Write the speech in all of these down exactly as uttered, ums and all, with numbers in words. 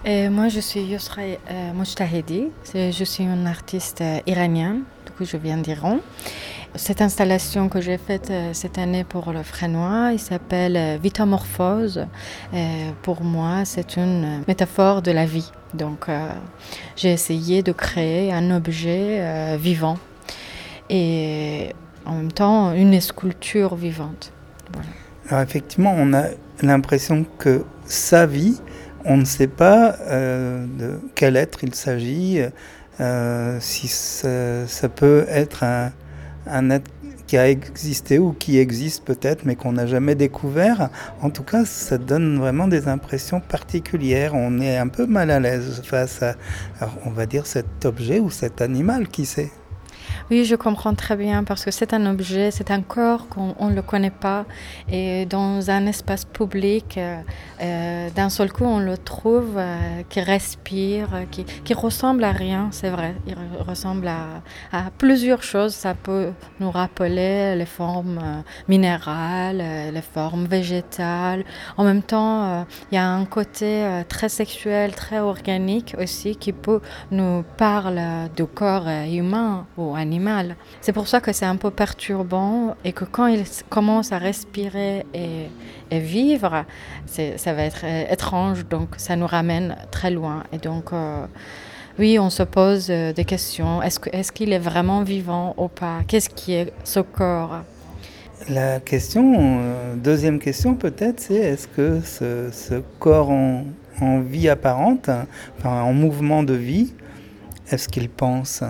Et moi, je suis Yusra euh, Mojtahedi. C'est- Je suis une artiste euh, iranienne, du coup, je viens d'Iran. Cette installation que j'ai faite euh, cette année pour le Frénois, il s'appelle euh, Vitamorphose. Euh, pour moi, c'est une euh, métaphore de la vie. Donc, euh, j'ai essayé de créer un objet euh, vivant et en même temps une sculpture vivante. Voilà. Alors effectivement, on a l'impression que sa vie, on ne sait pas euh, de quel être il s'agit, euh, si ça, ça peut être un, un être qui a existé ou qui existe peut-être, mais qu'on n'a jamais découvert. En tout cas, ça donne vraiment des impressions particulières. On est un peu mal à l'aise face à, alors, on va dire, cet objet ou cet animal, qui sait. Oui, je comprends très bien parce que c'est un objet, c'est un corps qu'on ne le connaît pas et dans un espace public, euh, euh, d'un seul coup, on le trouve euh, qui respire, euh, qui, qui ressemble à rien, c'est vrai. Il re- ressemble à, à plusieurs choses. Ça peut nous rappeler les formes euh, minérales, euh, les formes végétales. En même temps, euh, il y a un côté euh, très sexuel, très organique aussi qui peut nous parle du corps euh, humain ou animal. C'est pour ça que c'est un peu perturbant et que quand il s- commence à respirer et, et vivre, c'est, ça va être euh, étrange, donc ça nous ramène très loin. Et donc, euh, oui, on se pose euh, des questions. Est-ce que, est-ce qu'il est vraiment vivant ou pas? Qu'est-ce qui est ce corps? La question, euh, deuxième question peut-être, c'est est-ce que ce, ce corps en, en vie apparente, hein, enfin en mouvement de vie, est-ce qu'il pense?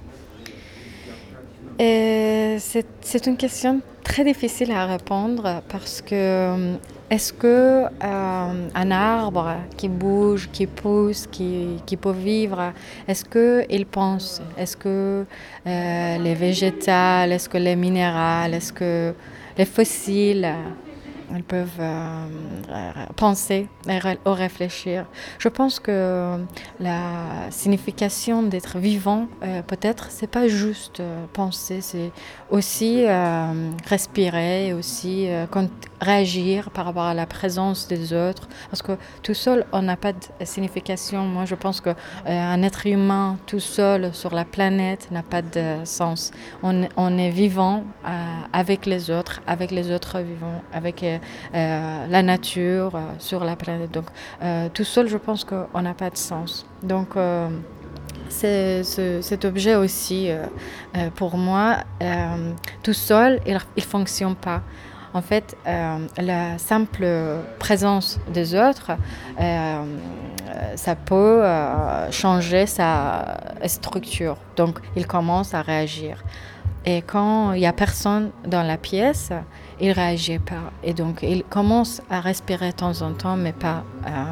Et c'est, c'est une question très difficile à répondre parce que euh, est-ce que euh, un arbre qui bouge, qui pousse, qui, qui peut vivre, est-ce qu'il pense? Est-ce que euh, les végétales, est-ce que les minérales, est-ce que les fossiles, ils peuvent euh, euh, penser et ré- ou réfléchir. Je pense que la signification d'être vivant, euh, peut-être, c'est pas juste euh, penser, c'est aussi euh, respirer, aussi euh, cont- réagir par rapport à la présence des autres. Parce que tout seul, on n'a pas de signification. Moi, je pense que euh, un être humain tout seul sur la planète n'a pas de sens. On, on est vivant euh, avec les autres, avec les autres vivants, avec euh, euh, la nature euh, sur la planète. Donc, euh, tout seul, je pense qu'on n'a pas de sens. Donc, euh, c'est, ce- cet objet aussi, euh, euh, pour moi, euh, tout seul, il ne fonctionne pas. En fait, euh, la simple présence des autres, euh, ça peut euh, changer sa structure. Donc, il commence à réagir. Et quand il n'y a personne dans la pièce, il ne réagit pas. Et donc, il commence à respirer de temps en temps, mais pas euh,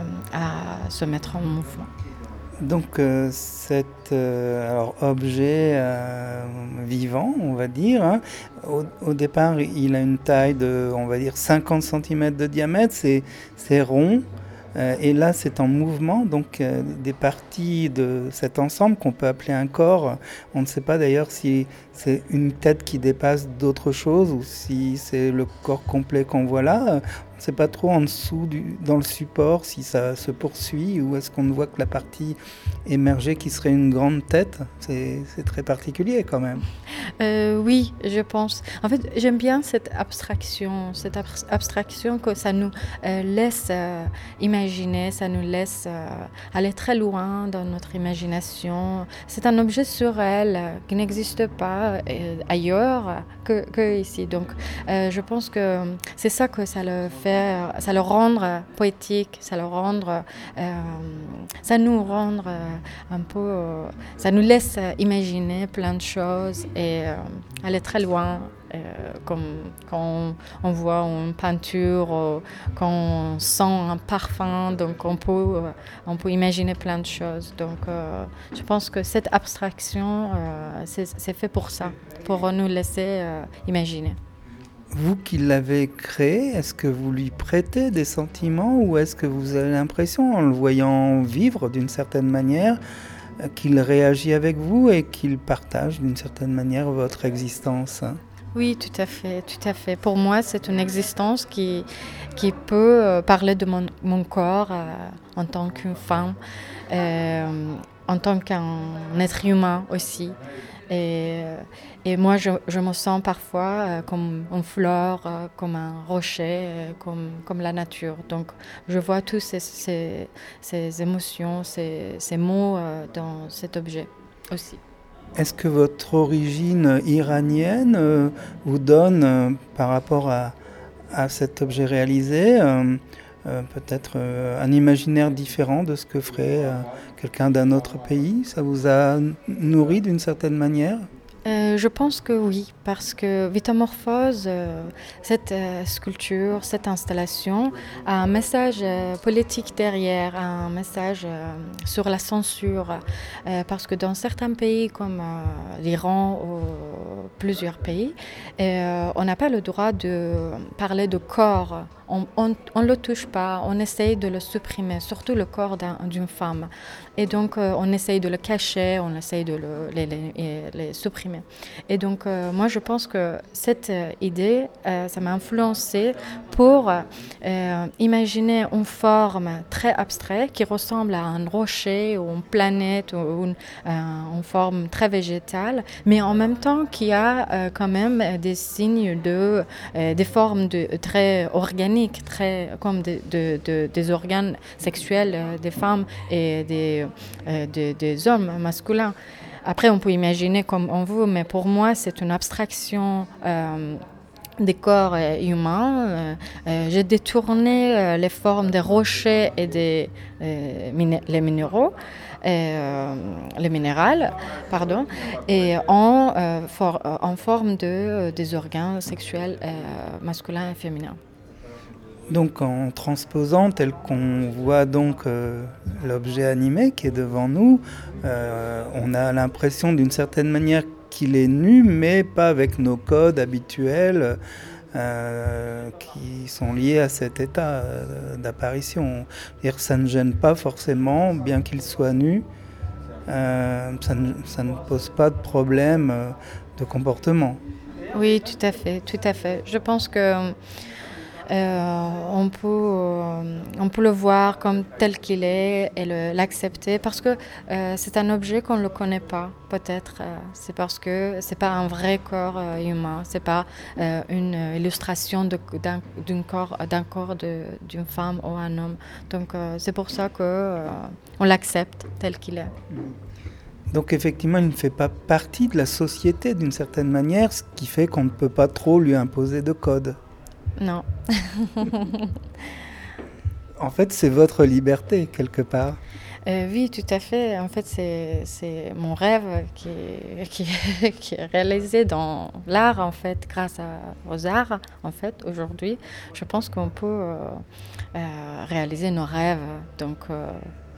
à se mettre en mouvement. Donc euh, cet euh, alors, objet euh, vivant, on va dire, hein, au, au départ il a une taille de, on va dire, cinquante centimètres de diamètre, c'est, c'est rond. Euh, et là, c'est en mouvement, donc euh, des parties de cet ensemble qu'on peut appeler un corps. On ne sait pas d'ailleurs si c'est une tête qui dépasse d'autres choses ou si c'est le corps complet qu'on voit là. On ne sait pas trop en dessous, du, dans le support, si ça se poursuit ou est-ce qu'on ne voit que la partie émergée qui serait une grande tête. C'est, c'est très particulier quand même. Euh, oui, je pense. En fait, j'aime bien cette abstraction, cette abs- abstraction que ça nous euh, laisse euh, imaginer, ça nous laisse euh, aller très loin dans notre imagination. C'est un objet surréel euh, qui n'existe pas euh, ailleurs que, que ici. Donc, euh, je pense que c'est ça que ça le fait, ça le rendre poétique, ça le rendre, euh, ça nous rendre euh, un peu, euh, ça nous laisse euh, imaginer plein de choses et euh, aller très loin, euh, comme quand on, on voit une peinture, euh, quand on sent un parfum, donc on peut, euh, on peut imaginer plein de choses. Donc euh, je pense que cette abstraction, euh, c'est, c'est fait pour ça, pour nous laisser euh, imaginer. Vous qui l'avez créé, est-ce que vous lui prêtez des sentiments ou est-ce que vous avez l'impression, en le voyant vivre d'une certaine manière, qu'il réagit avec vous et qu'il partage d'une certaine manière votre existence? Oui, tout à fait, tout à fait. Pour moi, c'est une existence qui, qui peut euh, parler de mon, mon corps euh, en tant qu'une femme, euh, en tant qu'un être humain aussi. Et, euh, et moi, je, je me sens parfois euh, comme une fleur, euh, comme un rocher, euh, comme, comme la nature. Donc, je vois tous ces, ces, ces émotions, ces, ces mots euh, dans cet objet aussi. Est-ce que votre origine iranienne euh, vous donne, euh, par rapport à, à cet objet réalisé, euh, euh, peut-être euh, un imaginaire différent de ce que ferait euh, quelqu'un d'un autre pays? Ça vous a nourri d'une certaine manière? Euh, je pense que oui, parce que Vitamorphose, euh, cette euh, sculpture, cette installation, a un message euh, politique derrière, un message euh, sur la censure, euh, parce que dans certains pays comme euh, l'Iran ou plusieurs pays, euh, on n'a pas le droit de parler de corps. On ne le touche pas, on essaye de le supprimer, surtout le corps d'un, d'une femme. Et donc, euh, on essaye de le cacher, on essaye de le, les, les, les supprimer. Et donc, euh, moi, je pense que cette euh, idée, euh, ça m'a influencée pour euh, imaginer une forme très abstraite qui ressemble à un rocher ou une planète ou une, euh, une forme très végétale, mais en même temps qui a euh, quand même des signes de, euh, des formes de, très organiques, très, comme de, de, de, des organes sexuels euh, des femmes et des, euh, des, des hommes masculins. Après, on peut imaginer comme on veut, mais pour moi, c'est une abstraction euh, des corps euh, humains. Euh, euh, j'ai détourné euh, les formes des rochers et des euh, min- les minéraux, euh, les minérales, pardon, et en, euh, for- en forme de euh, des organes sexuels euh, masculins et féminins. Donc en transposant tel qu'on voit donc euh, l'objet animé qui est devant nous, euh, on a l'impression d'une certaine manière qu'il est nu, mais pas avec nos codes habituels euh, qui sont liés à cet état euh, d'apparition. C'est-à-dire, ça ne gêne pas forcément, bien qu'il soit nu, euh, ça, ne, ça ne pose pas de problème euh, de comportement. Oui, tout à fait, tout à fait. Je pense que Euh, on peut, euh, on peut le voir comme tel qu'il est et le- l'accepter parce que euh, c'est un objet qu'on ne le connaît pas, peut-être. Euh, c'est parce que c'est pas un vrai corps euh, humain, c'est pas euh, une illustration de, d'un, d'un corps, d'un corps de, d'une femme ou un homme. Donc euh, c'est pour ça que euh, on l'accepte tel qu'il est. Donc effectivement, il ne fait pas partie de la société d'une certaine manière, ce qui fait qu'on ne peut pas trop lui imposer de code. Non. En fait, c'est votre liberté, quelque part. Euh, oui, tout à fait. En fait, c'est, c'est mon rêve qui, est- qui, est- qui est réalisé dans l'art, en fait, grâce à, aux arts, en fait, aujourd'hui. Je pense qu'on peut euh, euh, réaliser nos rêves. Donc, euh,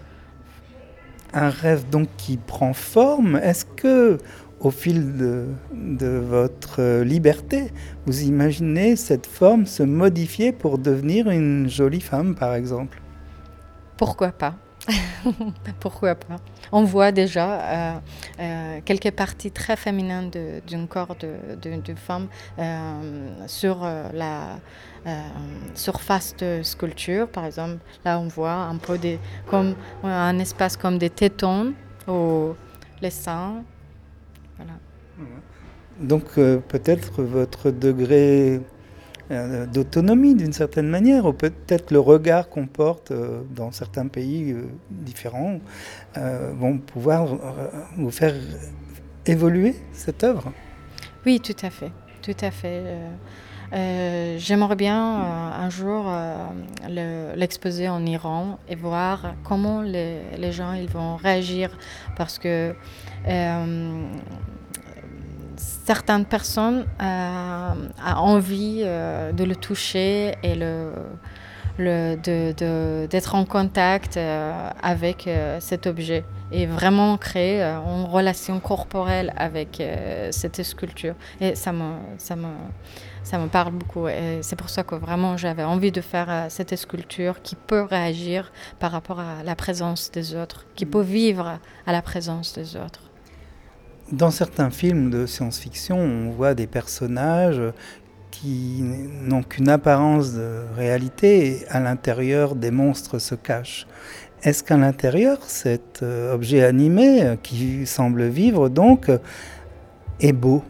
Un rêve donc qui prend forme. Est-ce que, au fil de, de votre liberté, vous imaginez cette forme se modifier pour devenir une jolie femme, par exemple? pourquoi pas? Pourquoi pas? On voit déjà euh, euh, quelques parties très féminines de- d'un corps de, de- d'une femme euh, sur euh, la euh, surface de sculpture, par exemple. Là, on voit un peu des, comme un espace comme des tétons ou les seins. Voilà. Donc euh, peut-être votre degré euh, d'autonomie d'une certaine manière, ou peut-être le regard qu'on porte euh, dans certains pays euh, différents, euh, vont pouvoir euh, vous faire évoluer cette œuvre. Oui, tout à fait, tout à fait. Euh, euh, j'aimerais bien euh, un jour euh, le- l'exposer en Iran et voir comment les, les gens ils vont réagir parce que euh, certaines personnes euh, ont envie euh, de le toucher et le, le, de, de- d'être en contact euh, avec euh, cet objet et vraiment créer euh, une relation corporelle avec euh, cette sculpture. Et ça me, ça me, ça me parle beaucoup. Et c'est pour ça que vraiment j'avais envie de faire euh, cette sculpture qui peut réagir par rapport à la présence des autres, qui peut vivre à la présence des autres. Dans certains films de science-fiction, on voit des personnages qui n'ont qu'une apparence de réalité et à l'intérieur, des monstres se cachent. Est-ce qu'à l'intérieur, cet euh, objet animé euh, qui semble vivre donc euh, est beau?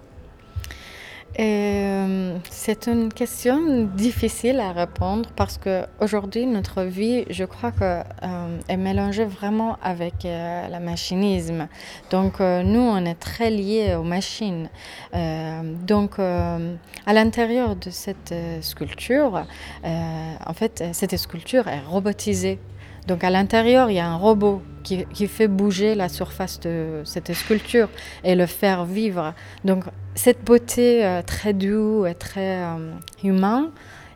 Euh, c'est une question difficile à répondre parce qu'aujourd'hui, notre vie, je crois que, euh, est mélangée vraiment avec euh, le machinisme. Donc, euh, nous, on est très liés aux machines. Euh, donc, euh, à l'intérieur de cette euh, sculpture, euh, en fait, cette sculpture est robotisée. Donc à l'intérieur, il y a un robot qui, qui fait bouger la surface de cette sculpture et le faire vivre. Donc cette beauté euh, très douce et très euh, humaine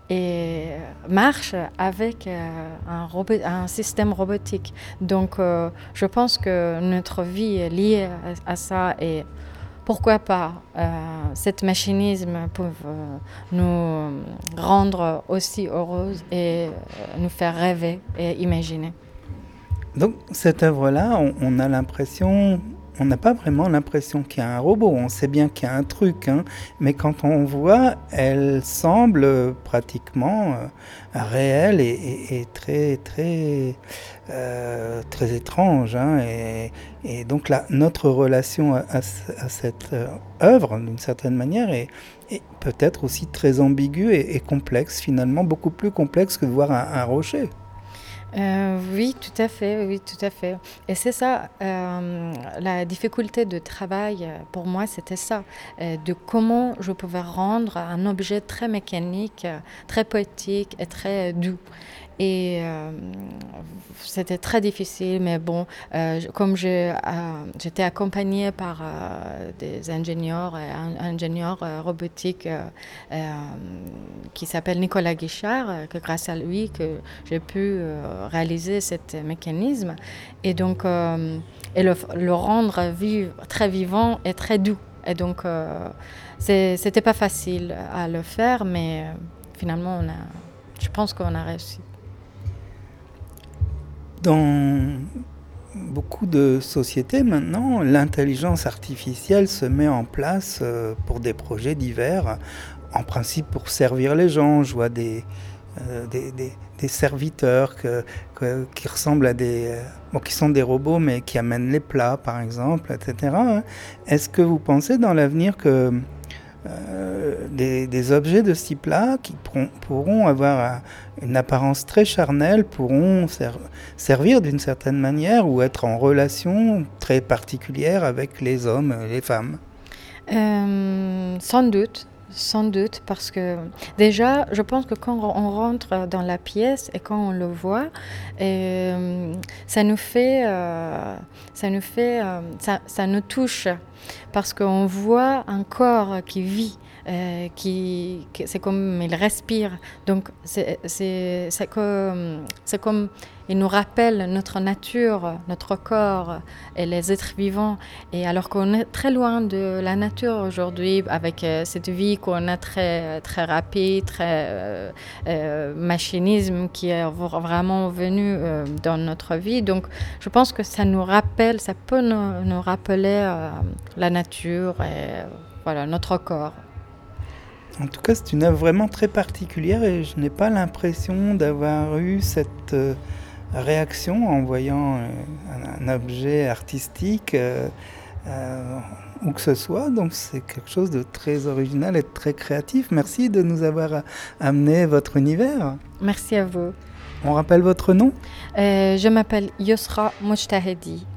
et marche avec euh, un, robot, un système robotique. Donc euh, je pense que notre vie est liée à, à ça et pourquoi pas, euh, cet machinisme peut euh, nous rendre aussi heureuses et euh, nous faire rêver et imaginer. Donc cette œuvre-là, on, on a l'impression, on n'a pas vraiment l'impression qu'il y a un robot, on sait bien qu'il y a un truc, hein, mais quand on voit, elle semble pratiquement euh, réelle et, et, et très très euh, très étrange, hein, et, et donc là, notre relation à, à, à cette euh, œuvre, d'une certaine manière, est, est peut-être aussi très ambiguë et, et complexe, finalement beaucoup plus complexe que de voir un, un rocher. Euh, oui, tout à fait, oui, tout à fait. Et c'est ça, euh, la difficulté de travail euh, pour moi, c'était ça, euh, de comment je pouvais rendre un objet très mécanique, euh, très poétique et très euh, doux. Et euh, c'était très difficile, mais bon, euh, comme je, euh, j'étais accompagnée par euh, des ingénieurs, un ingénieur euh, robotique euh, euh, qui s'appelle Nicolas Guichard, euh, que grâce à lui que j'ai pu euh, réaliser ce mécanisme et donc euh, et le, le rendre vivre, très vivant et très doux. Et donc euh, c'est, c'était pas facile à le faire, mais euh, finalement on a, je pense qu'on a réussi. Dans beaucoup de sociétés maintenant, l'intelligence artificielle se met en place euh, pour des projets divers, en principe pour servir les gens. Je vois des, euh, des, des, des serviteurs que, que, qui ressemblent à des... Euh, bon, qui sont des robots, mais qui amènent les plats, par exemple, et cetera. Est-ce que vous pensez dans l'avenir que Euh, des, des objets de ce type-là qui pourront, pourront avoir une apparence très charnelle, pourront ser- servir d'une certaine manière ou être en relation très particulière avec les hommes et les femmes? Euh, sans doute, sans doute, parce que déjà, je pense que quand on rentre dans la pièce et quand on le voit, euh, ça nous fait, euh, ça nous fait, euh, ça, ça nous touche, parce qu'on voit un corps qui vit. Euh, qui, qui, c'est comme il respire, donc c'est, c'est, c'est, comme, c'est comme il nous rappelle notre nature, notre corps et les êtres vivants. Et alors qu'on est très loin de la nature aujourd'hui, avec euh, cette vie qu'on a très, très rapide, très euh, euh, machinisme qui est vraiment venu euh, dans notre vie. Donc je pense que ça nous rappelle, ça peut nous, nous rappeler euh, la nature et voilà, notre corps. En tout cas, c'est une œuvre vraiment très particulière et je n'ai pas l'impression d'avoir eu cette euh, réaction en voyant euh, un, un objet artistique euh, euh, où que ce soit. Donc c'est quelque chose de très original et de très créatif. Merci de nous avoir amené votre univers. Merci à vous. On rappelle votre nom ? euh, Je m'appelle Yusra Mojtahedi.